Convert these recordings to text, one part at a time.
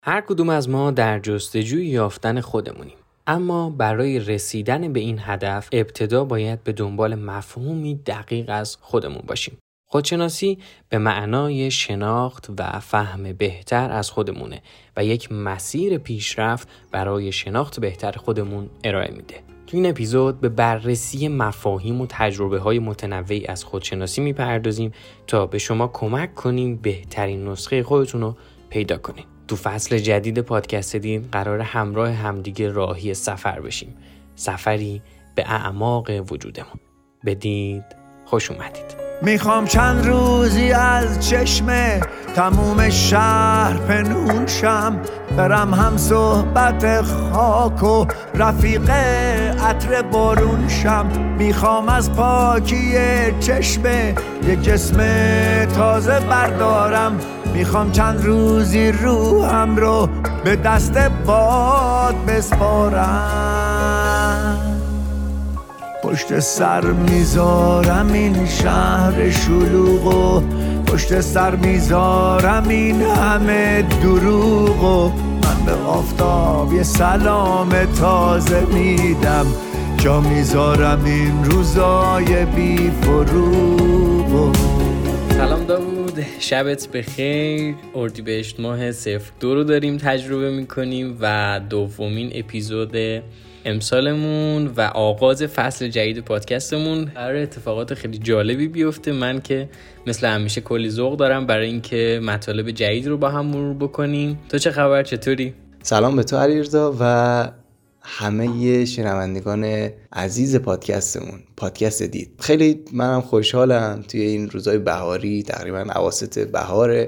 هر کدوم از ما در جستجوی یافتن خودمونیم. اما برای رسیدن به این هدف ابتدا باید به دنبال مفهومی دقیق از خودمون باشیم. خودشناسی به معنای شناخت و فهم بهتر از خودمونه و یک مسیر پیشرفت برای شناخت بهتر خودمون ارائه میده. تو این اپیزود به بررسی مفاهیم و تجربه‌های متنوعی از خودشناسی میپردازیم تا به شما کمک کنیم بهترین نسخه خودتون رو پیدا کنیم. تو فصل جدید پادکست دین قرار همراه همدیگه راهی سفر بشیم. سفری به اعماق وجودمون. بدید خوش اومدید. میخوام چند روزی از چشم تموم شهر پنهون شم، برم هم صحبت خاک و رفیق عطر بارون شم. میخوام از پاکی چشم یک جسم تازه بردارم، میخوام چند روزی روحم رو به دست باد بسپارم. پشت سر میذارم این شهر شلوغو، پشت سر میذارم این همه دروغو. من به آفتاب یه سلام تازه میدم، جا میذارم این روزای بی فروغو. سلام داوود، شبت بخیر. اردیبهشت ماه 02 رو داریم تجربه میکنیم و دومین اپیزود امسالمون و آغاز فصل جدید پادکستمون. قرار اتفاقات خیلی جالبی بیفته. من که مثل همیشه کلی ذوق دارم برای اینکه مطالب جدید رو با هم مرور بکنیم. تو چه خبر، چطوری؟ سلام به تو علیرضا و همه شنوندگان عزیز پادکستمون، پادکست دید. خیلی منم خوشحالم توی این روزهای بهاری، تقریبا اواسط بهاره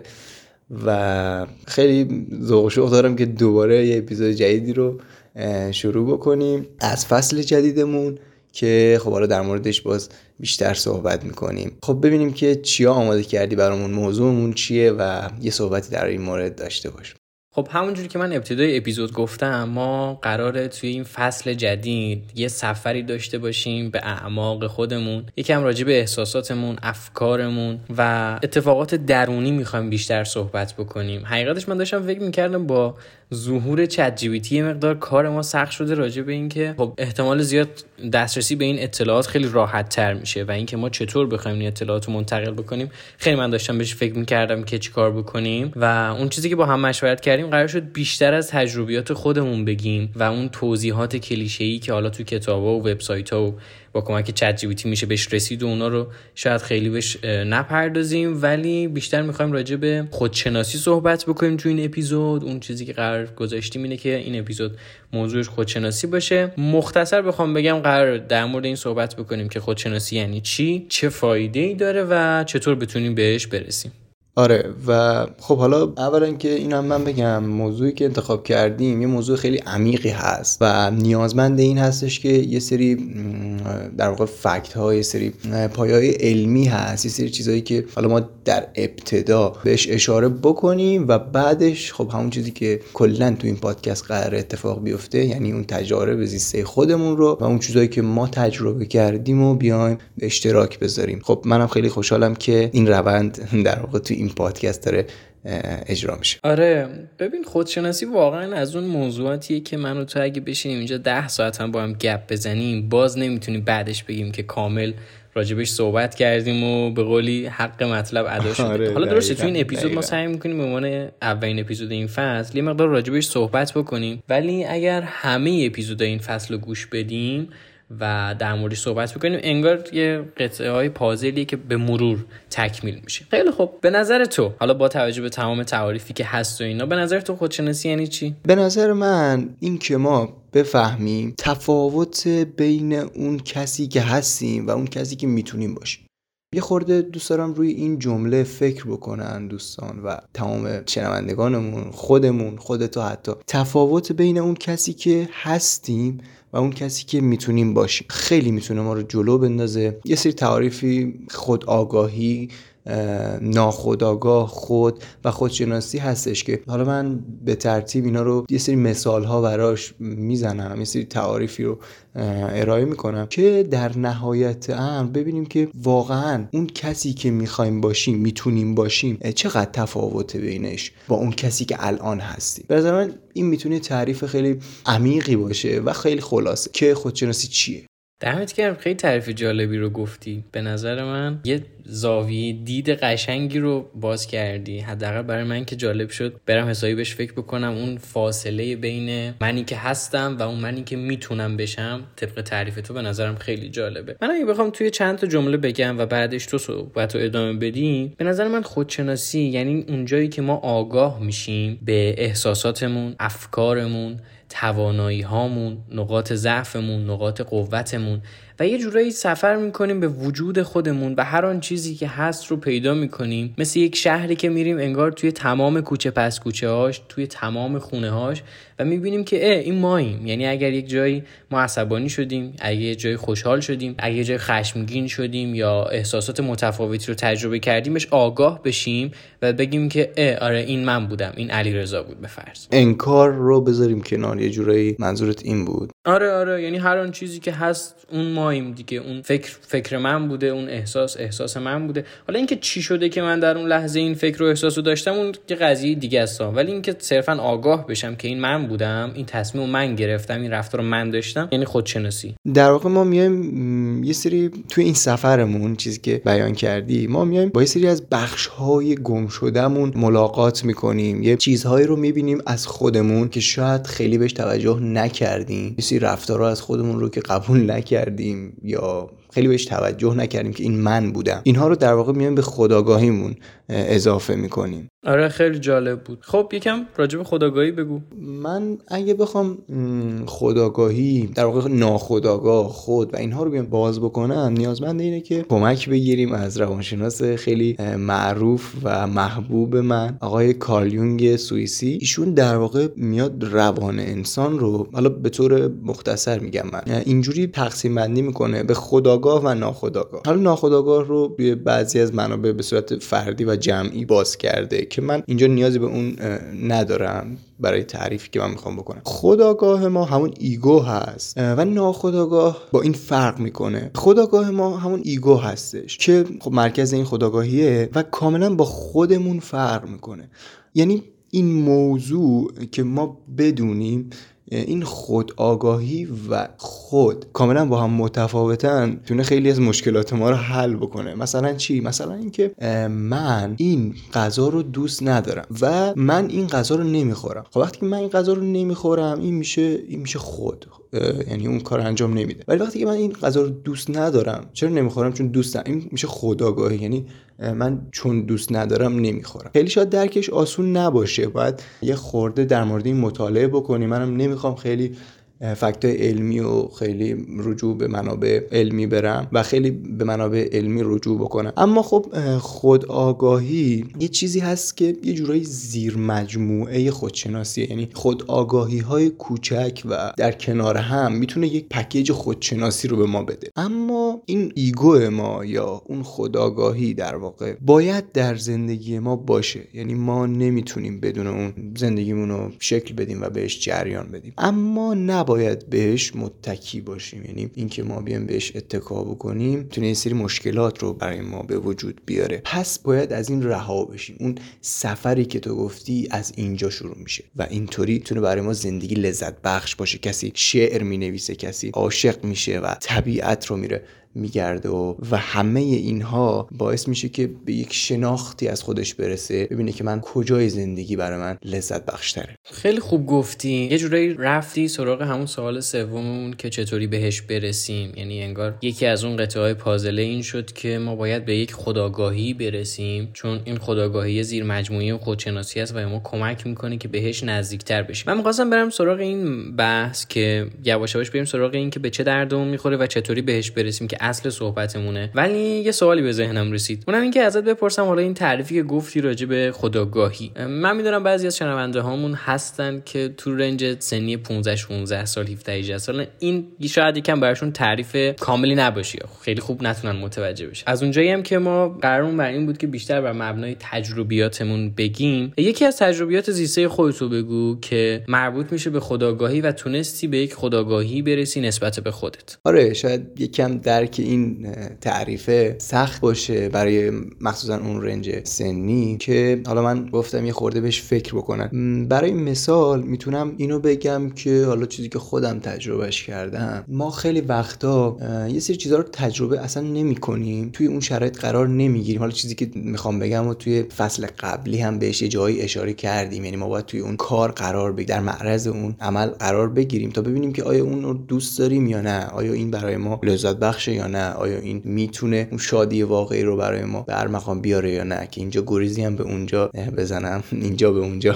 و خیلی ذوق و شوق دارم که دوباره یه اپیزود جدیدی رو شروع بکنیم از فصل جدیدمون که خب حالا در موردش باز بیشتر صحبت میکنیم. خب ببینیم که چیا آماده کردی برامون، موضوعمون چیه و یه صحبتی در این مورد داشته باشیم. خب همونجوری که من ابتدای اپیزود گفتم، ما قراره توی این فصل جدید یه سفری داشته باشیم به اعماق خودمون، یکم راجع به احساساتمون، افکارمون و اتفاقات درونی میخوایم بیشتر صحبت بکنیم. حقیقتش من داشتم فکر میکردم با ظهور چت جی پی تی مقدار کار ما سخت شده راجع به این که خب احتمال زیاد دسترسی به این اطلاعات خیلی راحت تر میشه و اینکه ما چطور بخوایم این اطلاعات رو منتقل بکنیم. خیلی من داشتم بهش فکر میکردم که چیکار بکنیم و اون چیزی که با هم مشورت کردیم قرار شد بیشتر از تجربیات خودمون بگیم و اون توضیحات کلیشه‌ای که حالا تو کتابا و وبسایت‌ها و با کمک چت جی پی تی میشه بهش رسید و اونا رو شاید خیلی بهش نپردازیم، ولی بیشتر میخوایم راجع به خودشناسی صحبت بکنیم تو این اپیزود. اون چیزی که قرار گذاشتیم اینه که این اپیزود موضوعش خودشناسی باشه. مختصر بخوام بگم قرار در مورد این صحبت بکنیم که خودشناسی یعنی چی، چه فایده‌ای داره و چطور بتونیم بهش برسیم. آره و خب حالا اولا که اینم من بگم موضوعی که انتخاب کردیم یه موضوع خیلی عمیقی هست و نیازمند این هستش که یه سری در واقع فکت ها، یه سری پایه‌های علمی هست، یه سری چیزایی که حالا ما در ابتدا بهش اشاره بکنیم و بعدش خب همون چیزی که کلا تو این پادکست قراره اتفاق بیفته، یعنی اون تجارب زیسته خودمون رو و اون چیزایی که ما تجربه کردیم و بیایم به اشتراک بذاریم. خب منم خیلی خوشحالم که این روند در واقع تو این پادکست داره اجرا میشه. آره ببین، خودشناسی واقعا از اون موضوعاتیه که من و تو اگه بشینیم اینجا 10 ساعت هم با هم گپ بزنیم باز نمیتونیم بعدش بگیم که کامل راجبش صحبت کردیم و به قولی حق مطلب ادا شده. آره حالا درسته تو این اپیزود ما سعی میکنیم به عنوان اولین اپیزود این فصل یه مقدار راجبش صحبت بکنیم، ولی اگر همه اپیزودهای این فصل رو گوش بدیم و در موردش صحبت بکنیم انگار یه قطعه های پازلیه که به مرور تکمیل میشه. خیلی خوب، به نظر تو حالا با توجه به تمام تعاریفی که هست و اینا، به نظر تو خودشناسی یعنی چی؟ به نظر من این که ما بفهمیم تفاوت بین اون کسی که هستیم و اون کسی که میتونیم باشیم. یه خورده دوست دارم روی این جمله فکر بکنن دوستان و تمام شنوندگانمون، خودمون، خودتو، حتی تفاوت بین اون کسی که هستیم و اون کسی که میتونیم باشیم خیلی میتونه ما رو جلو بندازه. یه سری تعاریفی خود آگاهی ناخودآگاه، خود و خودشناسی هستش که حالا من به ترتیب اینا رو یه سری مثال ها براش میزنم، یه سری تعاریفی رو ارائه میکنم که در نهایت امر ببینیم که واقعا اون کسی که میخوایم باشیم، میتونیم باشیم، چقدر تفاوته بینش با اون کسی که الان هستیم. به نظر من این میتونه تعریف خیلی عمیقی باشه و خیلی خلاصه که خودشناسی چیه. دمت گرم، خیلی تعریف جالبی رو گفتی. به نظر من یه زاویه دید قشنگی رو باز کردی، حداقل برای من که جالب شد برم حسابی بهش فکر بکنم. اون فاصله بین منی که هستم و اون منی که میتونم بشم طبق تعریف تو به نظرم خیلی جالبه. من اگه بخوام توی چند تا جمله بگم و بعدش تو صحبت رو ادامه بدیم، به نظر من خودشناسی یعنی اونجایی که ما آگاه میشیم به احساساتمون، افکارمون، توانایی هامون، نقاط ضعفمون، نقاط قوتمون و یه جورایی سفر میکنیم به وجود خودمون و هر آن چیزی که هست رو پیدا میکنیم. مثل یک شهری که میریم انگار توی تمام کوچه پس کوچه هاش، توی تمام خونه هاش و میبینیم که این ماییم. یعنی اگر یک جایی ما عصبانی شدیم، اگر یک جایی خوشحال شدیم، اگر یک جایی خشمگین شدیم یا احساسات متفاوتی رو تجربه کردیم، بهش آگاه بشیم و بگیم که آره این من بودم، این علیرضا بود به فرض. انکار رو بذاریم کنار. یه جورایی منظورت این بود؟ آره یعنی هر آن چیزی که هست اون ماییم دیگه. اون فکر من بوده، اون احساس من بوده. حالا اینکه چی شده که من در اون لحظه این فکر و احساسو داشتم اون که قضیه دیگه است، ولی اینکه صرفا آگاه بشم که این من بودم، این تصمیمو من گرفتم، این رفتار رو من داشتم، یعنی خودشناسی. در واقع ما میایم یه سری توی این سفرمون، چیزی که بیان کردی، ما میایم با یه سری از بخش‌های گم شدهمون ملاقات میکنیم، یه چیزهایی رو میبینیم از خودمون که شاید خیلی بهش توجه نکردیم، یه سری رفتارها از خودمون رو که قبول نکردیم یا خیلی بهش توجه نکردیم که این من بودم. اینها رو در واقع میایم به خودآگاهیمون اضافه میکنیم. آره خیلی جالب بود. خب یکم راجع به خودآگاهی بگو. من اگه بخوام خودآگاهی، در واقع ناخودآگاه، خود و اینها رو بیام باز بکنم، نیازمند اینه که کمک بگیریم از روانشناس خیلی معروف و محبوب من، آقای کارل یونگ سوئیسی. ایشون در واقع میاد روان انسان رو، حالا به طور مختصر میگم من، اینجوری تقسیم بندی میکنه به خودآگاه و ناخودآگاه. حالا ناخودآگاه رو به بعضی از منابع به صورت فردی و جمعی باز کرده که من اینجا نیازی به اون ندارم برای تعریفی که من میخوام بکنم. خودآگاه ما همون ایگو هست و ناخودآگاه با این فرق میکنه. خودآگاه ما همون ایگو هستش که خب مرکز این خودآگاهیه و کاملا با خودمون فرق میکنه. یعنی این موضوع که ما بدونیم این خود آگاهی و خود کاملا با هم متفاوتن میتونه خیلی از مشکلات ما رو حل بکنه. مثلا چی؟ مثلا اینکه من این غذا رو دوست ندارم و من این غذا رو نمیخورم. خب وقتی که من این غذا رو نمیخورم، این میشه خود، یعنی اون کار انجام نمیده. ولی وقتی که من این غذا رو دوست ندارم، چرا نمیخورم؟ چون دوست ندارم، این میشه خودآگاهی، یعنی من چون دوست ندارم نمیخورم. خیلی شاید درکش آسون نباشه، باید یه خورده در مورد این مطالعه بکنی. منم نمیخوام خیلی فکتای علمی و خیلی رجوع به منابع علمی برم و خیلی به منابع علمی رجوع بکنم. اما خب خود آگاهی یه چیزی هست که یه جورایی زیر مجموعه خودشناسیه، یعنی خود آگاهی های کوچک و در کنار هم میتونه یک پکیج خودشناسی رو به ما بده. اما این ایگو ما یا اون خود آگاهی در واقع باید در زندگی ما باشه، یعنی ما نمیتونیم بدون اون زندگیمون رو شکل بدیم و بهش جریان بدیم. اما نباید بهش متکی باشیم، یعنی اینکه ما بیایم بهش اتکا بکنیم میتونه یه سری مشکلات رو برای ما به وجود بیاره. پس باید از این رها بشیم. اون سفری که تو گفتی از اینجا شروع میشه و اینطوری میتونه برای ما زندگی لذت بخش باشه. کسی شعر مینویسه، کسی عاشق میشه و طبیعت رو میره میگرده و همه اینها باعث میشه که به یک شناختی از خودش برسه، ببینه که من کجای زندگی برای من لذت بخش تره. خیلی خوب گفتی. یه جورایی رفتی سراغ همون سوال سوممون که چطوری بهش برسیم. یعنی انگار یکی از اون قطعه‌های پازل این شد که ما باید به یک خودآگاهی برسیم، چون این خودآگاهی زیر مجموعه خودشناسی است و ما کمک میکنه که بهش نزدیکتر بشیم. من می‌خواستم برم سراغ این بحث که یواش یواش بریم سراغ این که به چه دردمون میخوره و چطوری بهش برسیم که اصل صحبتمونه. ولی یه سوالی به ذهنم رسید، اونم این که ازت بپرسم حالا این تعریفی که گفتی راجع به خودآگاهی، من میدونم بعضی از شنونده هامون هستن که تو رنج سنی 15 16 سال 17 18 سال، این شاید یکم براشون تعریف کاملی نباشه، خیلی خوب نتونن متوجه بشن. از اونجایی هم که ما قرارمون بر این بود که بیشتر بر مبنای تجربیاتمون بگیم، یکی از تجربیات زیسته خودتو بگو که مربوط میشه به خودآگاهی و تونستی به یک خودآگاهی برسی نسبت به خودت. آره، شاید یکم درک این تعریف سخت باشه برای مخصوصا اون رنج سنی که حالا من گفتم یه خورده بهش فکر بکنن. برای مثال میتونم اینو بگم که حالا چیزی که خودم تجربهش کردم، ما خیلی وقتا یه سری چیزا رو تجربه اصلا نمی‌کنیم، توی اون شرایط قرار نمیگیریم. حالا چیزی که میخوام بگم و توی فصل قبلی هم بهش یه جایی اشاره کردیم، یعنی ما باید توی اون کار قرار بگیریم، در معرض اون عمل قرار بگیریم تا ببینیم که آیا اون رو دوست داریم یا نه، آیا این برای ما لذت بخشه یا نه، آیا این میتونه اون شادی واقعی رو برای ما به مقام بیاره یا نه، که اینجا گریزی هم به اونجا بزنم، اینجا به اونجا.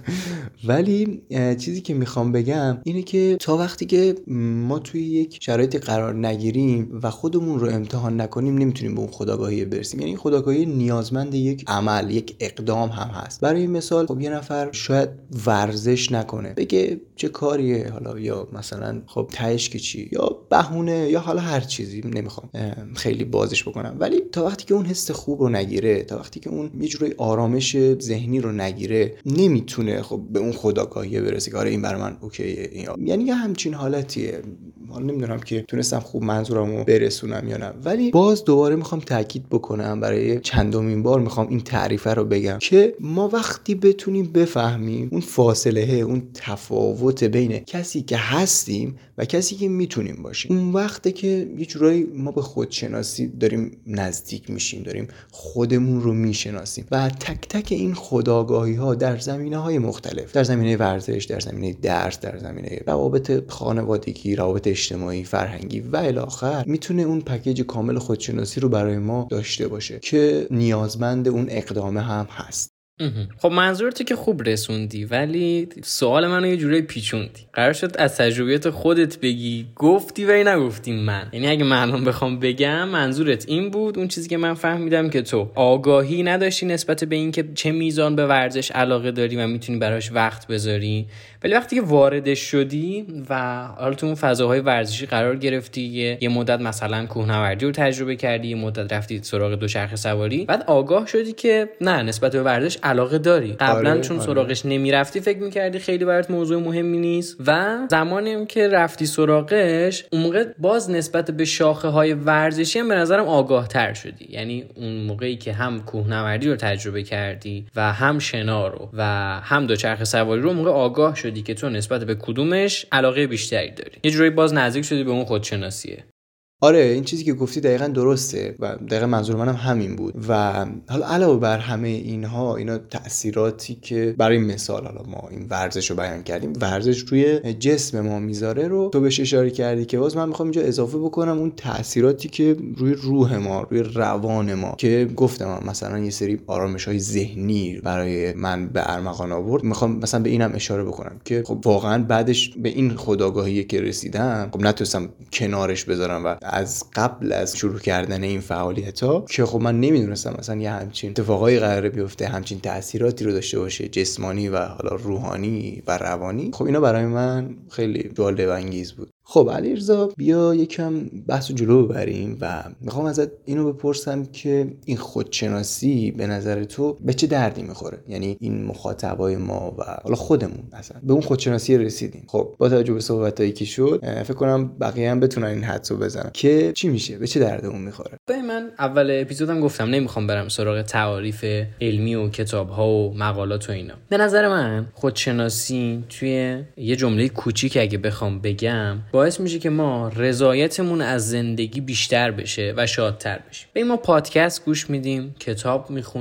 ولی چیزی که میخوام بگم اینه که تا وقتی که ما توی یک شرایطی قرار نگیریم و خودمون رو امتحان نکنیم نمیتونیم به اون خودآگاهی برسیم. یعنی خودآگاهی نیازمند یک عمل، یک اقدام هم هست. برای مثال خب یه نفر شاید ورزش نکنه، بگه چه کاریه حالا، یا مثلا خب تهش که چی، یا بهونه، یا حالا هر چیزی، نمیخوام خیلی بازش بکنم. ولی تا وقتی که اون حس خوب رو نگیره، تا وقتی که اون یه جوری آرامش ذهنی رو نگیره، نمیتونه خب به اون خودآگاهی برسه که آره این برای من اوکیه. یعنی یه همچین حالتیه. حالا نمیدونم که تونستم خوب منظورمو برسونم یا نه، ولی باز دوباره میخوام تاکید بکنم، برای چندمین بار میخوام این تعریفه رو بگم که ما وقتی بتونیم بفهمیم اون فاصله، اون تفاوت بین کسی که هستیم و کسی که میتونیم باشیم، اون وقته که یه جورایی ما به خودشناسی داریم نزدیک میشیم، داریم خودمون رو میشناسیم. و تک تک این خودآگاهی ها در زمینه‌های مختلف، در زمینه ورزش، در زمینه درس، در زمینه روابط خانوادگی، روابط اجتماعی، فرهنگی و الی آخر، میتونه اون پکیج کامل خودشناسی رو برای ما داشته باشه که نیازمند اون اقدامه هم هست. خب منظورت که خوب رسوندی، ولی سوال منو یه جوری پیچوندی. قرار شد از تجربیات خودت بگی، گفتی ولی نگفتی من. یعنی اگه من بخوام بگم منظورت این بود، اون چیزی که من فهمیدم که تو آگاهی نداشتی نسبت به این که چه میزان به ورزش علاقه داری و میتونی براش وقت بذاری، ولی وقتی که واردش شدی و حالا تو اون فضاهای ورزشی قرار گرفتی، یه مدت مثلا کوهنوردی رو تجربه کردی، یه مدت رفتی سراغ دوچرخه سواری، بعد آگاه شدی که نه، نسبت به ورزش علاقه داری. قبلا چون سراغش نمیرفتی فکر میکردی خیلی برات موضوع مهمی نیست، و زمانی که رفتی سراغش اون موقع باز نسبت به شاخه های ورزشی هم به نظرم آگاه تر شدی. یعنی اون موقعی که هم کوهنوردی رو تجربه کردی و هم شنا رو و هم دوچرخه سواری رو، موقع آگاه شدی که تو نسبت به کدومش علاقه بیشتری داری. یه جوری باز نزدیک شدی به اون خودشناسیه. آره، این چیزی که گفتی دقیقاً درسته و دقیقاً منظور منم همین بود. و حالا علاوه بر همه اینا تأثیراتی که برای مثال حالا ما این ورزش رو بیان کردیم، ورزش روی جسم ما میذاره رو تو بهش اشاره کردی، که باز من میخوام اینجا اضافه بکنم اون تأثیراتی که روی روح ما، روی روان ما، که گفتم مثلا یه سری آرامش‌های ذهنی برای من به ارمغان آورد. میخوام مثلا به اینم اشاره بکنم که خب واقعاً بعدش به این خودآگاهی که رسیدم، خب نتونستم کنارش بذارم و از قبل از شروع کردن این فعالیت‌ها که خب من نمیدونستم مثلا یه همچین اتفاقایی قراره بیفته، همچین تأثیراتی رو داشته باشه، جسمانی و حالا روحانی و روانی. خب اینا برای من خیلی جالب انگیز بود. خب علیرضا، بیا یکم بحثو جلو ببریم و میخوام ازت اینو بپرسم که این خودشناسی به نظر تو به چه دردی میخوره؟ یعنی این مخاطبای ما و حالا خودمون اصلا به اون خودشناسی رسیدیم، خب با توجه به صحبتایی که شد فکر کنم بقیه هم بتونن این حدسو بزنن که چی میشه، به چه دردمون میخوره. من اول اپیزودم گفتم نمیخوام برم سراغ تعاریف علمی و کتاب‌ها و مقالات و اینا. به نظر من خودشناسی توی یه جمله کوچیک اگه بخوام بگم، باعث میشه که ما رضایتمون از زندگی بیشتر بشه و شادتر بشیم. ما پادکست گوش میدیم، کتاب میخونیم،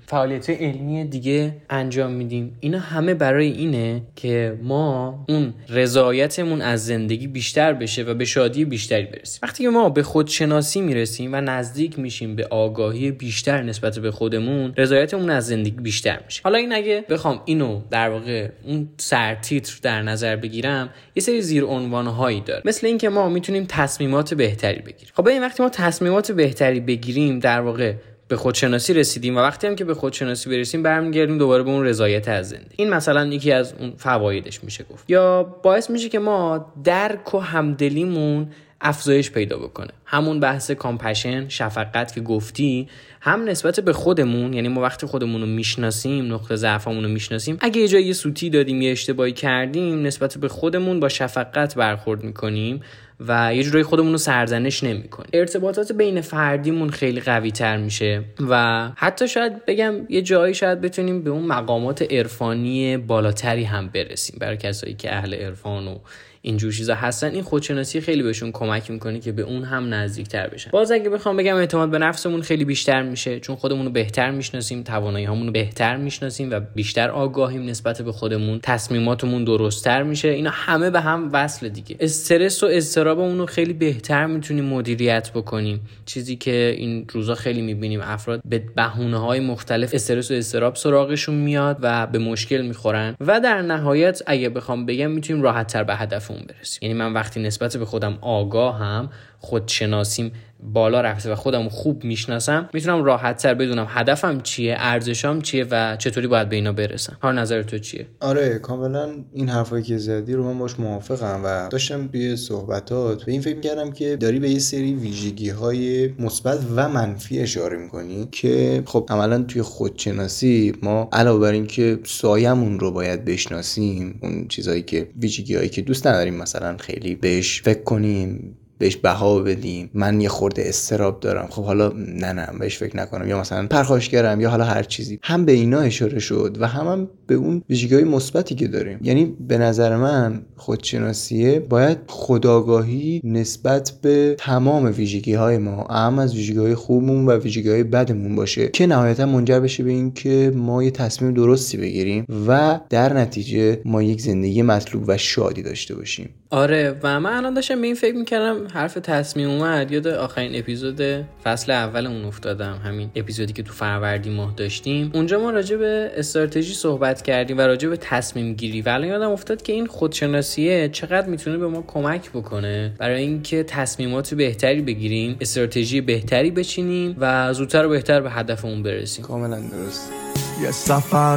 فعالیت علمی دیگه انجام میدیم، اینا همه برای اینه که ما اون رضایتمون از زندگی بیشتر بشه و به شادی بیشتری برسیم. وقتی که ما به خودشناسی میرسیم و نزدیک میشیم به آگاهی بیشتر نسبت به خودمون، رضایتمون از زندگی بیشتر میشه. حالا این اگه بخوام اینو در واقع اون سرتیتر در نظر بگیرم، یه سری زیر عنوان‌هایی داره، مثل این که ما میتونیم تصمیمات بهتری بگیریم. خب این وقتی ما تصمیمات بهتری بگیریم، در واقع به خودشناسی رسیدیم و وقتی هم که به خودشناسی برسیم برمیگردیم دوباره به اون رضایت از زندگی. این مثلا یکی از اون فوایدش میشه گفت. یا باعث میشه که ما درک و همدلیمون افزایش پیدا بکنه. همون بحث کامپشن، شفقت که گفتی، هم نسبت به خودمون، یعنی ما وقتی خودمون رو میشناسیم، نقطه ضعفمون رو میشناسیم، اگه یه جایی یه سوتی دادیم، یه اشتباهی کردیم، نسبت به خودمون با شفقت برخورد میکنیم و یه جوری خودمون رو سرزنش نمی‌کنیم. ارتباطات بین فردیمون خیلی قوی‌تر میشه و حتی شاید بگم یه جایی شاید بتونیم به اون مقامات عرفانی بالاتری هم برسیم. برای کسایی که اهل عرفان و اینجور چیزا هستن، این خودشناسی خیلی بهشون کمک میکنه که به اون هم نزدیکتر بشن. باز اگه بخوام بگم اعتماد به نفسمون خیلی بیشتر میشه، چون خودمون رو بهتر میشناسیم، توانایی‌هامون رو بهتر میشناسیم و بیشتر آگاهیم نسبت به خودمون، تصمیماتمون درست‌تر میشه. اینا همه به هم وصل دیگه. استرس و اضطرابمون رو خیلی بهتر میتونیم مدیریت بکنیم، چیزی که این روزا خیلی میبینیم افراد به بهونه‌های مختلف استرس و اضطراب سراغشون میاد و به مشکل میخورن و در نهایت اگه بخوام بگم میتونیم راحت‌تر به هدف برسیم. یعنی من وقتی نسبت به خودم آگاهم، خودشناسیم بالا رفته و خودم خوب میشناسم، میتونم راحت‌تر بدونم هدفم چیه، ارزشام چیه و چطوری باید به اینا برسم. هر نظر تو چیه؟ آره کاملا این حرفایی که زدی رو من باش موافقم و داشتم توی صحبتات به این فکر می‌کردم که داری به یه سری ویژگی‌های مثبت و منفی اشاره می‌کنی که خب عملاً توی خودشناسی ما علاوه بر این که سایه‌مون رو باید بشناسیم، اون چیزایی که ویژگی‌هایی که دوست نداریم مثلا خیلی بهش فکر کنیم، بهش بها بدیم، من یه خورده اضطراب دارم، خب حالا نه بهش فکر نکنم، یا مثلا پرخاشگرم، یا حالا هر چیزی، هم به اینا اشاره شد و هم به اون ویژگی‌های مثبتی که داریم. یعنی به نظر من خودشناسیه باید خودآگاهی نسبت به تمام ویژگی‌های ما، اهم از ویژگی‌های خوبمون و ویژگی‌های بدمون باشه که نهایتا منجر بشه به این که ما یه تصمیم درستی بگیریم و در نتیجه ما یک زندگی مطلوب و شادی داشته باشیم. آره و من الان داشتم به این فکر میکردم، حرف تصمیم اومد، یاد آخرین اپیزود فصل اولمون افتادم، همین اپیزودی که تو فروردین ماه داشتیم. اونجا ما راجع به استراتژی صحبت کردیم و راجع به تصمیم گیری و الان یادم افتاد که این خودشناسیه چقدر میتونه به ما کمک بکنه برای اینکه تصمیمات بهتری بگیریم، استراتژی بهتری بچینیم و زودتر و بهتر به هدفمون برسیم. کاملا درست. یه سفر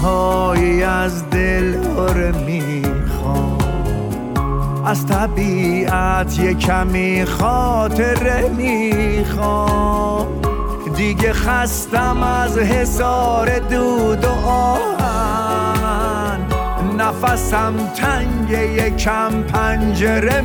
رهایی از دل میخوام، از طبیعت یه کمی خاطره میخوام، دیگه خستم از حصار دود و آهن، نفسم تنگه یکم پنجره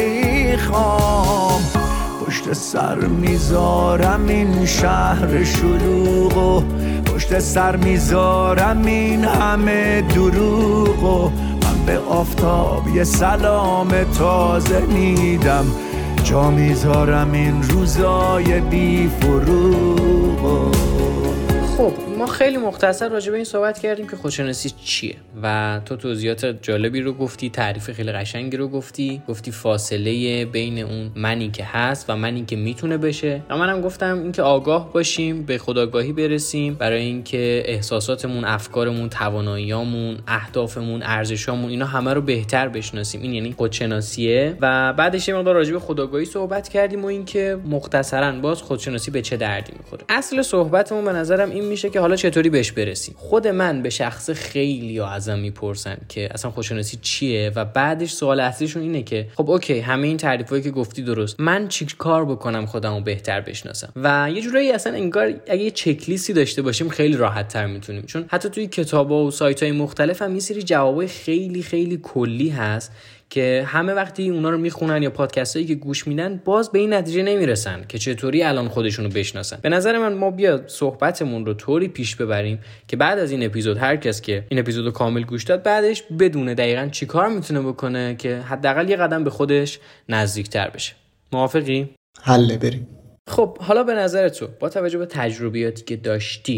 میخوام، پشت سر میذارم این شهر شلوغو، پشت سر میذارم این همه دروغو، به آفتاب یه سلام تازه میدم، جا میذارم این روزای بی فروغ. خب ما خیلی مختصر راجع به این صحبت کردیم که خودشناسی چیه و تو توضیحات جالبی رو گفتی، تعریف خیلی قشنگی رو گفتی فاصله بین اون منی که هست و منی که میتونه بشه. و منم گفتم اینکه آگاه باشیم، به خودآگاهی برسیم برای اینکه احساساتمون، افکارمون، تواناییامون، اهدافمون، ارزشامون، اینا همه رو بهتر بشناسیم. این یعنی خودشناسیه. و بعدش یه مقدار راجع به خودآگاهی صحبت کردیم و اینکه مختصراً باز خودشناسی به چه دردی میخوره. اصل صحبتمون به نظرم این میشه که حالا چطوری بهش برسیم. خود من به شخص خیلی ازم میپرسن که اصلا خودشناسی چیه و بعدش سوال اصلیشون اینه که خب اوکی همه این تعریفایی که گفتی درست، من چی کار بکنم خودمو بهتر بشناسم؟ و یه جورایی اصلا انگار اگه یه چک لیستی داشته باشیم خیلی راحت تر میتونیم، چون حتی توی کتابا و سایت‌های مختلف هم یه سری جوابای خیلی خیلی کلی هست که همه وقتی اونا رو میخونن یا پادکستایی که گوش میدن باز به این نتیجه نمیرسن که چطوری الان خودشونو بشناسن. به نظر من ما بیا صحبتمون رو طوری پیش ببریم که بعد از این اپیزود هر کس که این اپیزودو کامل گوش داد بعدش بدونه دقیقاً چی کار میتونه بکنه که حداقل یه قدم به خودش نزدیکتر بشه. موافقی؟ حله بریم. خب حالا به نظر تو با توجه به تجربیاتی که داشتی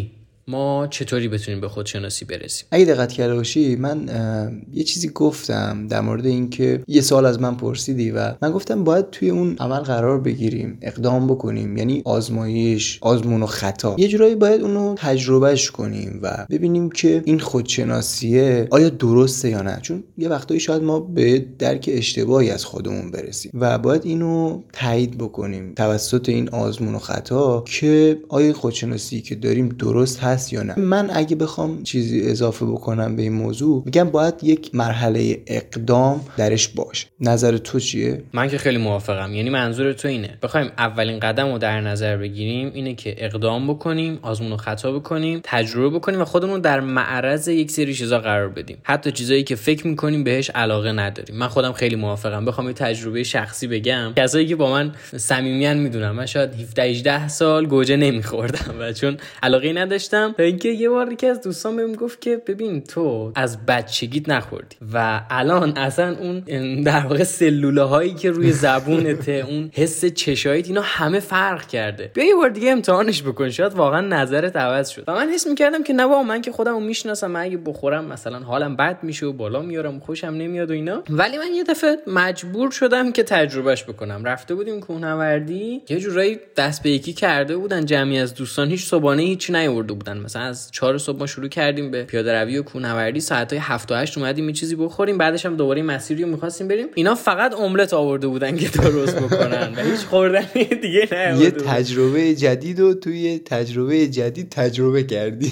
ما چطوری بتونیم به خودشناسی برسیم؟ اگه دقت کرده باشی من یه چیزی گفتم در مورد این که یه سوال از من پرسیدی و من گفتم باید توی اون عمل قرار بگیریم، اقدام بکنیم، یعنی آزمایش، آزمون و خطا. یه جورایی باید اونو تجربهش کنیم و ببینیم که این خودشناسیه آیا درسته یا نه، چون یه وقتایی شاید ما به درک اشتباهی از خودمون برسیم و باید اینو تایید بکنیم توسط این آزمون و خطا که آیا خودشناسی که داریم درست هست یا نه. من اگه بخوام چیزی اضافه بکنم به این موضوع میگم باید یک مرحله اقدام درش باشه. نظر تو چیه؟ من که خیلی موافقم. یعنی منظور تو اینه بخوایم اولین قدم رو در نظر بگیریم اینه که اقدام بکنیم، آزمون و خطا بکنیم، تجربه بکنیم و خودمون در معرض یک سری چیزا قرار بدیم، حتی چیزایی که فکر میکنیم بهش علاقه نداریم. من خودم خیلی موافقم. بخوام یه تجربه شخصی بگم، کسایی که با من صمیمیان میدونن من شاید 17-18 سال گوجه نمیخوردم و چون علاقه نداشتم، تا اینکه یه بار یکی از دوستان بهم گفت که ببین تو از بچگیت نخوردی و الان اصلا اون در واقع سلوله هایی که روی زبونته، اون حس چشاییت، اینا همه فرق کرده. بیا یه بار دیگه امتحانش بکن، شاید واقعا نظرت عوض شد. و من حس میکردم که نه بابا، من که خودمو میشناسم، من اگه بخورم مثلا حالم بد میشه و بالا میارم، خوشم نمیاد و اینا. ولی من یه دفعه مجبور شدم که تجربهش بکنم. رفته بودیم کوهنوردی، یه جورایی دست به یکی کرده بودن جمعی از دوستان، هیچ صبحانه هیچ نیاورده بودن. مثلا از 4 صبح ما شروع کردیم به پیاده روی و کوهنوردی، ساعتای 7 تا 8 اومدیم یه چیزی بخوریم، بعدش هم دوباره مسیری رو می‌خواستیم بریم. اینا فقط املت آورده بودن که درست بکنن و هیچ خوردن دیگه نیاورده. یه تجربه جدید رو توی تجربه جدید تجربه کردی.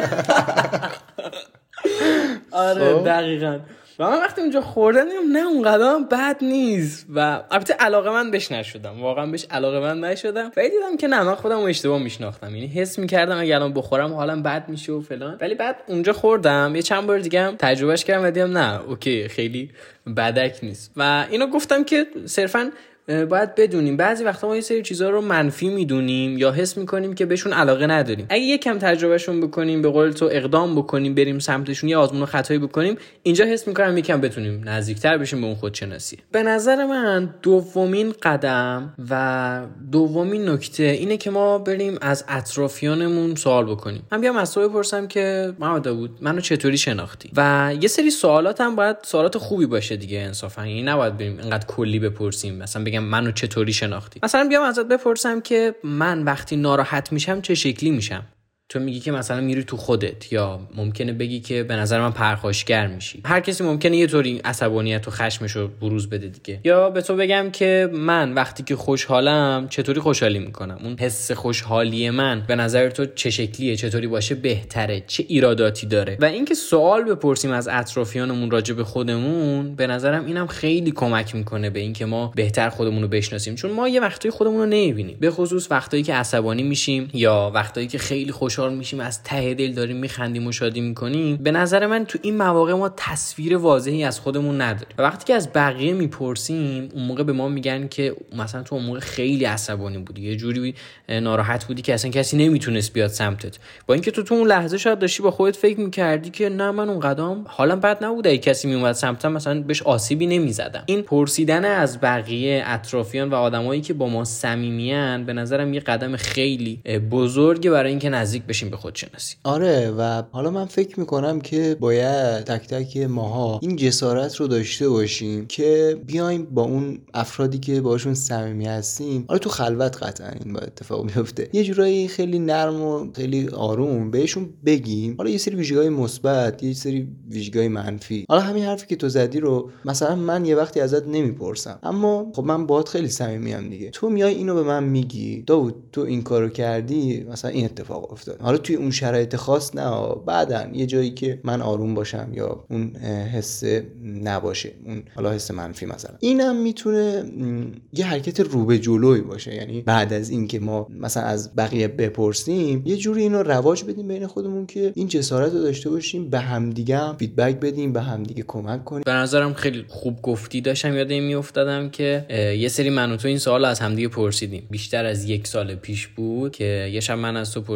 آره دقیقاً. و من وقتی اونجا خوردم دیدم نه اون قدم بد نیست و البته علاقه‌مند بهش نشدم، واقعا بهش علاقه‌مند نشدم و دیدم که نه، من خودم رو اشتباه میشناختم. یعنی حس می‌کردم اگه الان بخورم حالم بد میشه و فلان، ولی بعد اونجا خوردم، یه چند بار دیگه هم تجربهش کردم و دیدم نه اوکی، خیلی بدک نیست. و اینو گفتم که صرفاً باید بدونیم بعضی وقتا ما یه سری چیزا رو منفی میدونیم یا حس میکنیم که بهشون علاقه نداریم. اگه یکم تجربهشون بکنیم، به قول تو اقدام بکنیم، بریم سمتشون، یه آزمون و خطایی بکنیم، اینجا حس میکنم یکم بتونیم نزدیکتر بشیم به اون خودشناسی. به نظر من دومین قدم و دومین نکته اینه که ما بریم از اطرافیانمون سوال بکنیم. من بیام از تو بپرسم که محمد داوود منو چطوری شناختی؟ و یه سری سوالات هم باید سوالات خوبی باشه دیگه انصافا، یعنی نباید بریم اینقدر کلی بپرسیم. مثلا بگم منو چطوری شناختی؟ مثلا بیام ازت بپرسم که من وقتی ناراحت میشم چه شکلی میشم؟ تو میگی که مثلا میری تو خودت، یا ممکنه بگی که به نظر من پرخاشگر میشی. هر کسی ممکنه یه طوری عصبانیت و خشمشو بروز بده دیگه. یا به تو بگم که من وقتی که خوشحالم چطوری خوشحالی میکنم، اون حس خوشحالی من به نظر تو چه شکلیه، چطوری باشه بهتره، چه ایراداتی داره. و اینکه سوال بپرسیم از اطرافیانمون راجع به خودمون، به نظرم اینم خیلی کمک میکنه به اینکه ما بهتر خودمون رو بشناسیم، چون ما یه وقتایی خودمون رو نمیبینیم، به خصوص وقتایی که عصبانی میشیم یا وقتایی که خیلی خوشحال میشیم، از ته دل داریم میخندیم و شادی میکنیم. به نظر من تو این مواقع ما تصویر واضحی از خودمون نداریم و وقتی که از بقیه میپرسیم اون موقع به ما میگن که مثلا تو اون موقع خیلی عصبانی بودی، یه جوری ناراحت بودی که اصلا کسی نمیتونست بیاد سمتت، با اینکه تو اون لحظه شاید داشتی با خودت فکر میکردی که نه من اون قدم حالم بد نبوده، اگه کسی میومد سمتم مثلا بهش آسیبی نمیزدم. این پرسیدن از بقیه اطرافیان و آدمایی که با ما صمیمیان به نظرم یه قدم خیلی بزرگه برای اینکه نزدیک بشیم به خودشناسی. آره، و حالا من فکر میکنم که باید تک تک ماها این جسارت رو داشته باشیم که بیایم با اون افرادی که باشون صمیمی هستیم، حالا تو خلوت قطعا این باید اتفاق بیفته، یه جورایی خیلی نرم و خیلی آروم بهشون بگیم حالا یه سری ویژگی‌های مثبت، یه سری ویژگی‌های منفی. حالا همین حرفی که تو زدی رو مثلا من یه وقتی ازت نمیپرسم، اما خب من باهات خیلی صمیمیم دیگه، تو میای اینو به من میگی داوود تو این کارو کردی، مثلا این اتفاق افتاد. حالا توی اون شرایط خاص نه، بعدن یه جایی که من آروم باشم یا اون حس نباشه، اون حالا حس منفی مثلا، اینم میتونه یه حرکت رو به جلوی باشه. یعنی بعد از این که ما مثلا از بقیه بپرسیم یه جوری اینو رواج بدیم بین خودمون که این جسارت رو داشته باشیم، به همدیگه هم فیدبک بدیم، به همدیگه کمک کنیم. به نظرم خیلی خوب گفتی. داشتم یاد این میافتادم که یه سری من و تو این سوال از همدیگه پرسیدیم، بیشتر از 1 سال پیش بود که یه شب من از تو پرسیدم که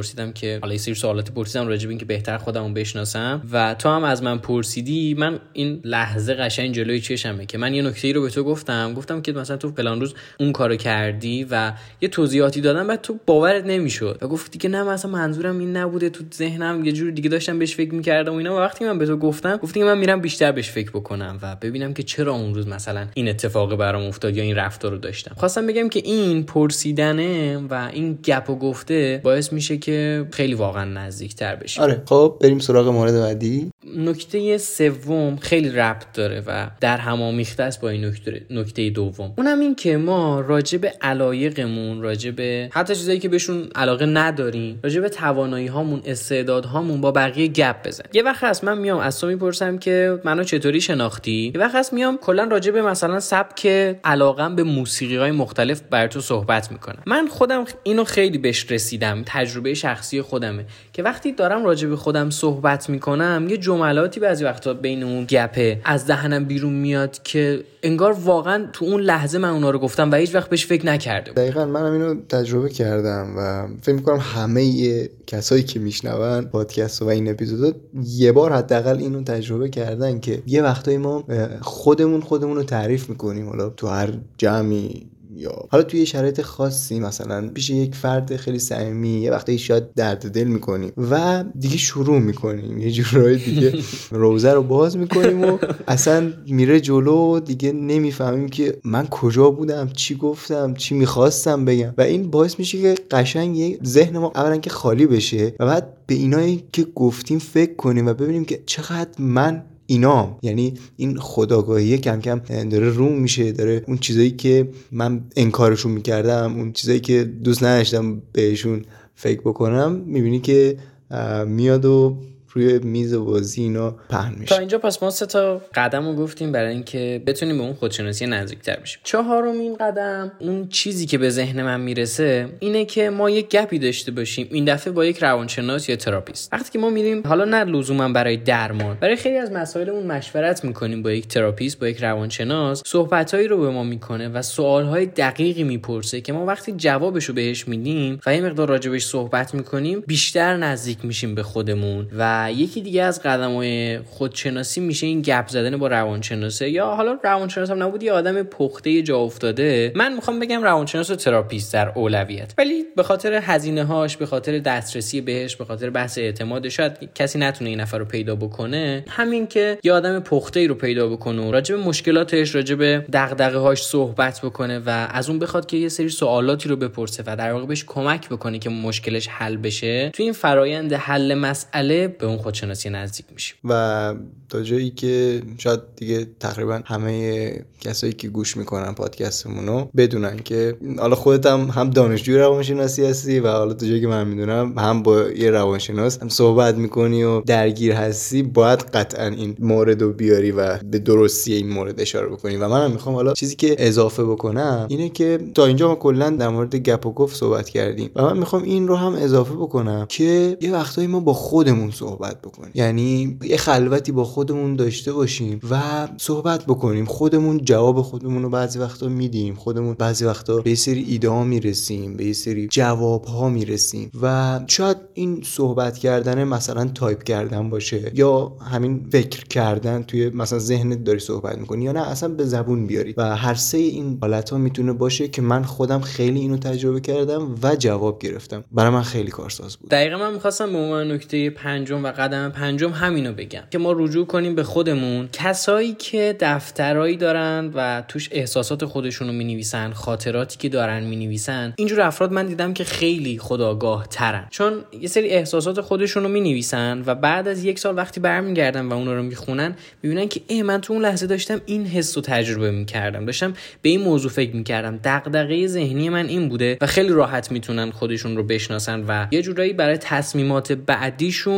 که حالا یه سری سوالات پرسیدم راجع به این که بهتر خودمو بشناسم و تو هم از من پرسیدی. من این لحظه قشنگ جلوی چشمه که من یه نکته‌ای رو به تو گفتم که مثلا تو فلان روز اون کارو کردی و یه توضیحاتی دادم بعد تو باورت نمیشد و گفتی که نه مثلا منظورم این نبوده، تو ذهنم یه جور دیگه داشتم بهش فکر می‌کردم و اینا. و وقتی من به تو گفتی که من میرم بیشتر بهش فکر بکنم و ببینم که چرا اون روز مثلا این اتفاق برام افتاد یا این رفتار رو داشتم. خواستم بگم که این پرسیدنه و این گپ و گفته باعث میشه که خیلی واقعا نزدیک‌تر بشیم. آره خب بریم سراغ مورد بعدی. نکته سوم خیلی ربط داره و در همامیخته است با این نکته دوم. اونم این که ما راجع به علایقمون، راجع به حتی چیزایی که بهشون علاقه نداریم، راجع به توانایی‌هامون، استعدادهامون با بقیه گپ بزنیم. یه وقت هست من میام از تو میپرسم که منو چطوری شناختی، یه وقت هست میام کلا راجع به مثلا سبک علاقم به موسیقی‌های مختلف بر تو صحبت میکنم. من خودم اینو خیلی بهش رسیدم، تجربه شخصی خودمه که وقتی دارم راجع به خودم صحبت میکنم یه جملاتی بعضی وقتا بین اون گپه از دهنم بیرون میاد که انگار واقعا تو اون لحظه من اونا رو گفتم و هیچ وقت بهش فکر نکرده بودم. دقیقاً منم اینو تجربه کردم و فکر می‌کنم همه کسایی که میشنون پادکست و این اپیزودا یه بار حداقل اینو تجربه کردن که یه وقتایی ما خودمون رو تعریف میکنیم، حالا تو هر جمعی یا حالا توی شرایط خاصی، مثلا پیش یک فرد خیلی صمیمی یه وقتی شاید درد دل میکنیم و دیگه شروع میکنیم یه جورایی دیگه روزه رو باز میکنیم و اصلا میره جلو، دیگه نمیفهمیم که من کجا بودم، چی گفتم، چی میخواستم بگم و این باعث میشه که قشنگ یه ذهن ما اولا که خالی بشه و بعد به اینایی که گفتیم فکر کنیم و ببینیم که چقدر من اینا، یعنی این خودآگاهی کم کم داره روم میشه، داره اون چیزایی که من انکارشون میکردم، اون چیزایی که دوست نداشتم بهشون فکر بکنم، میبینی که میاد و روی میز بازی اینا پهن میشه. تا اینجا پس ما 3 تا قدم رو گفتیم برای اینکه بتونیم به اون خودشناسی نزدیکتر بشیم. 4مین قدم، اون چیزی که به ذهن من میرسه اینه که ما یک گپی داشته باشیم، این دفعه با یک روانشناس یا تراپیست. وقتی که ما میریم، حالا نه لزوما برای درمان، برای خیلی از مسائلمون مشورت میکنیم با یک تراپیست، با یک روانشناس، صحبتایی رو به ما میکنه و سوالهای دقیقی میپرسه که ما وقتی جوابشو بهش میدیم و یه مقدار راجبش صحبت میکنیم بیشتر نزدیک میشیم به خودمون. و یکی دیگه از قدم‌های خودشناسی میشه این گپ زدن با روانشناسه، یا حالا روانشناس هم نبود، یه آدم پخته جا افتاده. من میخوام بگم روانشناس و تراپیست در اولویت، ولی به خاطر هزینه‌هاش، به خاطر دسترسی بهش، به خاطر بحث اعتماد، شاید کسی نتونه این نفر رو پیدا بکنه. همین که یه آدم پخته رو پیدا بکنه و راجع به مشکلاتش، راجع به دغدغه‌هاش صحبت بکنه و از اون بخواد که یه سری سوالاتی رو بپرسه و در واقع بهش کمک بکنه که مشکلش حل بشه. تو این فرایند حل مسئله به اون خودشناسی نزدیک میشیم. و تا جایی که شاید دیگه تقریبا همه کسایی که گوش میکنن پادکستمونو بدونن که حالا خودت هم دانشجوی روانشناسی هستی و حالا تا جایی که من میدونم هم با یه روانشناس هم صحبت میکنی و درگیر هستی، باید قطعا این مورد رو بیاری و به درستی این مورد اشاره بکنی. و منم میخوام حالا چیزی که اضافه بکنم اینه که تا اینجا ما کلا در مورد گپ و گفت صحبت کردیم و من میخوام این رو هم اضافه بکنم که یه وقتایی ما با خودمون صحبت بکنیم، یعنی یه خلوتی با خودمون داشته باشیم و صحبت بکنیم. خودمون جواب خودمون رو بعضی وقتا میدیم، خودمون بعضی وقتا به یه سری ایده ها میرسیم، به یه سری جواب ها میرسیم و شاید این صحبت کردن مثلا تایپ کردن باشه یا همین فکر کردن توی مثلا ذهنت داری صحبت میکنی یا نه اصلا به زبون بیاری و هر سه این حالت‌ها میتونه باشه که من خودم خیلی اینو تجربه کردم و جواب گرفتم. برای من خیلی کارساز بود. دقیقاً من می‌خواستم به عنوان نکته 5 و قدم 5 همینو بگم که ما رجوع کنیم به خودمون. کسایی که دفترایی دارن و توش احساسات خودشونو می‌نویسن، خاطراتی که دارن می‌نویسن، اینجور افراد من دیدم که خیلی خودآگاه ترن، چون یه سری احساسات خودشونو می‌نویسن و بعد از 1 سال وقتی برمیگردن و اونا رو میخونن میبینن که من تو اون لحظه داشتم این حس رو تجربه می‌کردم، داشتم به این موضوع فکر می‌کردم، دغدغه ذهنی من این بوده و خیلی راحت میتونن خودشون رو بشناسن و یه جورایی برای تصمیمات بعدیشون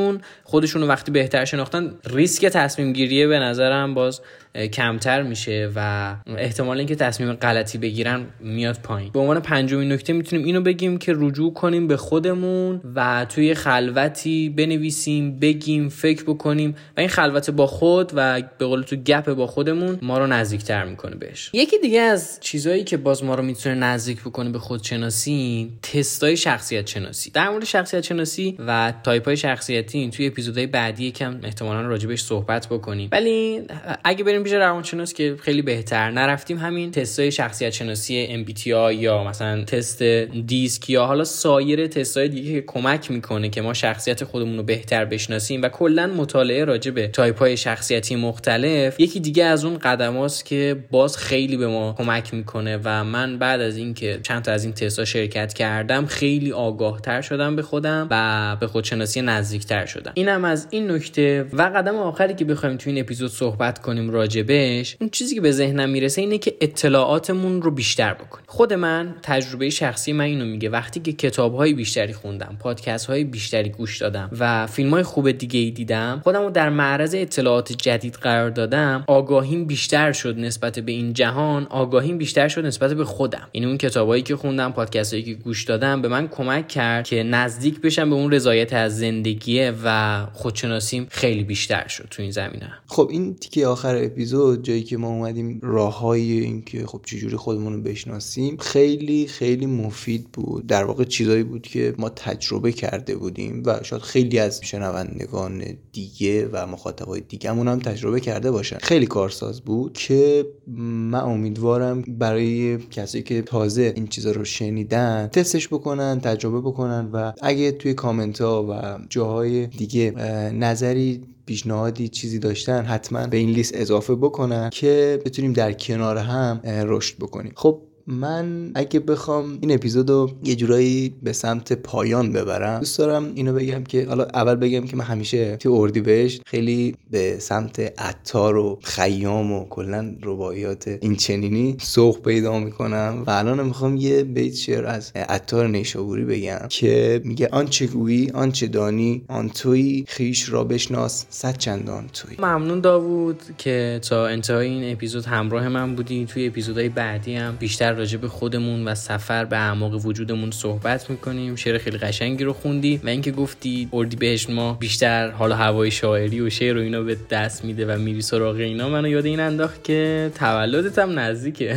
خودشون رو وقتی بهتر شناختن، ریسک تصمیم گیریه به نظرم باز کمتر میشه و احتمال اینکه تصمیم غلطی بگیرن میاد پایین. به عنوان پنجمین نکته میتونیم اینو بگیم که رجوع کنیم به خودمون و توی خلوتی بنویسیم، بگیم، فکر بکنیم و این خلوت با خود و به قول تو گپ با خودمون ما رو نزدیکتر میکنه بهش. یکی دیگه از چیزایی که باز ما رو میتونه نزدیک بکنه به خودشناسی، تستای شخصیت شناسی. در مورد شخصیت شناسی و تایپ‌های شخصیتی توی اپیزودهای بعدی یکم احتمالاً راجبش صحبت بکنیم، ولی اگه بریم پیش روانشناس که خیلی بهتر، نرفتیم همین تستای شخصیت شناسی MBTI یا مثلا تست دیسک یا حالا سایر تستای دیگه که کمک میکنه که ما شخصیت خودمون رو بهتر بشناسیم و کلا مطالعه راجع به تایپ‌های شخصیتی مختلف یکی دیگه از اون قدماست که باز خیلی به ما کمک میکنه و من بعد از اینکه چند تا از این تست‌ها شرکت کردم خیلی آگاه‌تر شدم به خودم و به خودشناسی نزدیک‌تر شدم. اینم از این نکته. و قدم آخری که بخوایم تو این اپیزود صحبت کنیم راجبش، اون چیزی که به ذهنم میرسه اینه که اطلاعاتمون رو بیشتر بکنیم. خود من تجربه شخصی من اینو میگه، وقتی که کتاب‌های بیشتری خوندم، پادکست‌های بیشتری گوش دادم و فیلم‌های خوب دیگه‌ای دیدم، خودم رو در معرض اطلاعات جدید قرار دادم، آگاهیم بیشتر شد نسبت به این جهان، آگاهیم بیشتر شد نسبت به خودم. یعنی اون کتابایی که خوندم، پادکستایی که گوش دادم به من کمک کرد که نزدیک بشم به اون رضایت از زندگی و خودشناسیم خیلی بیشتر شد تو این زمینه. خب این تیکه آخر اپیزود، جایی که ما اومدیم راههای این که خب چجوری خودمون رو بشناسیم، خیلی خیلی مفید بود. در واقع چیزایی بود که ما تجربه کرده بودیم و شاید خیلی از شنوندگان دیگه و مخاطبای دیگه‌مون هم تجربه کرده باشن. خیلی کارساز بود که من امیدوارم برای کسایی که تازه این چیزا رو شنیدن تستش بکنن، تجربه بکنن و اگه توی کامنت ها و جاهای دیگه نظری، پیشنهادی، چیزی داشتن حتما به این لیست اضافه بکنن که بتونیم در کنار هم رشد بکنیم. خب من اگه بخوام این اپیزودو یه جورایی به سمت پایان ببرم، دوست دارم اینو بگم که حالا اول بگم که من همیشه توی اردیبهشت خیلی به سمت عطار و خیام و کلا رباعیات این چنینی سوق پیدا میکنم و الان میخوام یه بیت شعر از عطار نیشابوری بگم که میگه آنچه گویی آنچه دانی آن تویی، خویش را بشناس صد چندان تویی. ممنون داوود که تا انتهای این اپیزود همراه من بودی. توی اپیزودهای بعدی هم بیشتر راجع به خودمون و سفر به اعماق وجودمون صحبت میکنیم. شعر خیلی قشنگی رو خوندی و اینکه گفتی اردیبهشت ما بیشتر حالا هوای شاعری و شعر و اینا به دست میده و میری سراغ اینا، منو یاد این انداخت که تولدت هم نزدیکه.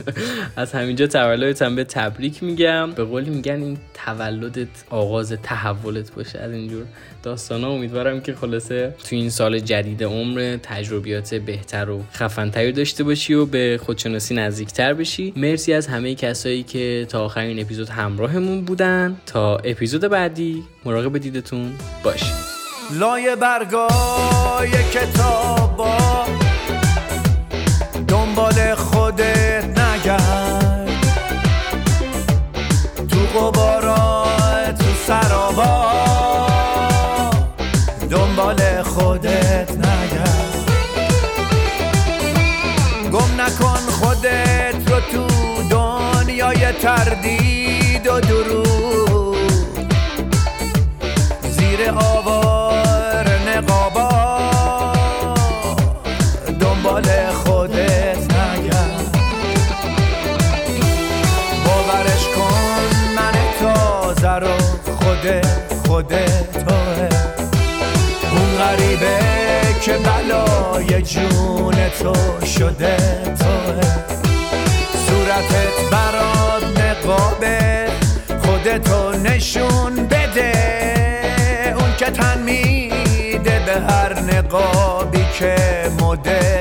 از همینجا تولدت هم به تبریک میگم. به قولی میگن این تولدت آغاز تحولت باشه. از اینجور داستانا امیدوارم که خلاصه تو این سال جدید عمر تجربیات بهتر و خفن‌تری داشته باشی و به خودشناسی نزدیکتر بشی. مرسی از همه کسایی که تا آخر این اپیزود همراهمون بودن. تا اپیزود بعدی مراقب دیدتون باشید. لای برگای کتابا دنبال خودت نگرد، تو غبارا تو سرابا دنبال خودت نگرد، گم نکن خودت رو تو دنیای تردید و دروغ، زیر آوار نقابا دنبال خودت نگرد، باورش کن من تازه رو خودت توه، اون غریبه که بلای جون تو شده توه، صورتت برات نقابه خودتو نشون بده، اون که تن میده به هر نقابی که مدل